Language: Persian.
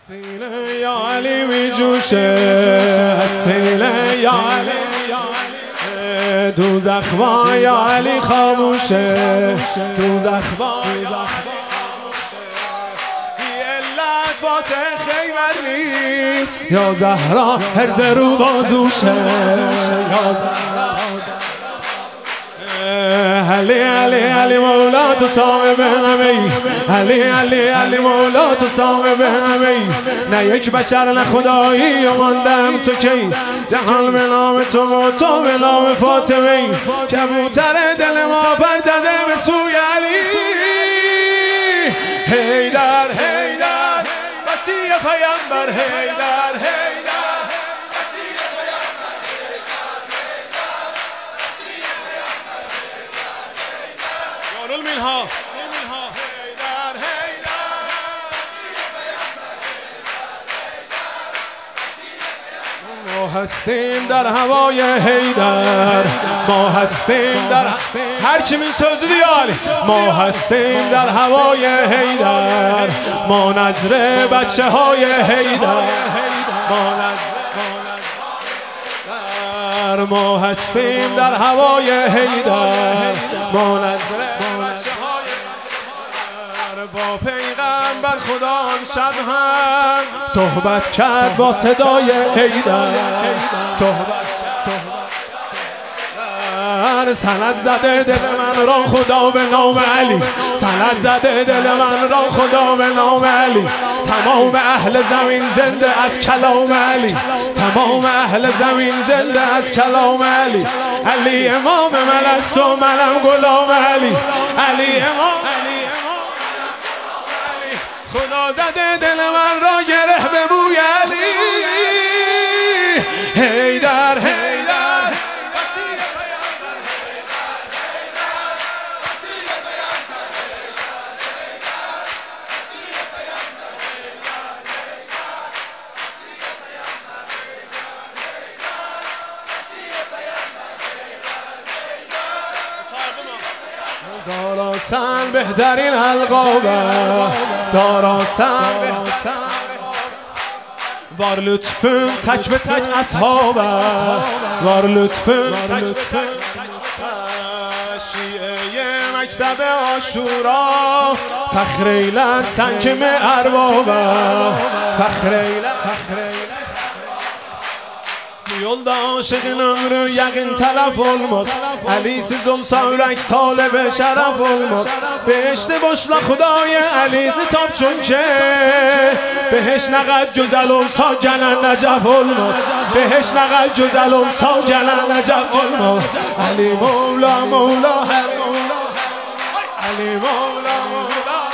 سینه یا علی می جوشه، سینه یا علی دوزخ با یا علی خاموشه، دوزخ با علت فاتح خیبر نیست، یا زهرا هرز رو بازوشه، یا زهرا علی علی علی مولا تو صاحب همه‌ای، علی علی علی مولا تو صاحب همه‌ای، نه یک بشر نه خدایی و ماندم تو کی، جهان به نام تو و تو به نام فاطمه، کبوتر دل ما پر زده به سوی علی، حیدر حیدر مسیح پیامبر، حیدر حیدر المنها حیدر حیدر ما هستیم در هوای حیدر، ما هستیم در هر کی من sözü دیال، ما هستیم در هوای حیدر، ما نظر بچه های حیدر، ما هستیم در هوای حیدر، ما نظر بچه های حیدر، با پیغمبر خدا آن شب هم صحبت کرد با صدای حیدر، صحبت سند زده دل من را خدا به نام علی، سند زده دل من را خدا به نام علی، تمام اهل زمین زنده از کلام علی، تمام اهل زمین زنده از کلام علی، علی امام من است و منم غلام علی، علی امام علی خدا زده دل من را گره به بوی علی، حیدر حیدر داراسن بهترین القابه، داراسن var lütfün tek ve tek ashabe، var lütfün tek ve tek شیعه مکتب عاشورا، فخر ایلن سنگ اربابه، فخر ایلن yolda aşığın ömrü yakın telef olmaz, Ali'siz olsa ürek talebe şeref olmaz, Behişti boşla Xudoy Ali tap çünkü, Behiş ne kadar güzel olsa gelen necef olmaz, Behiş ne kadar güzel olsa gelen necef olmaz, Ali Mevla Mevla Ali Mevla Mevla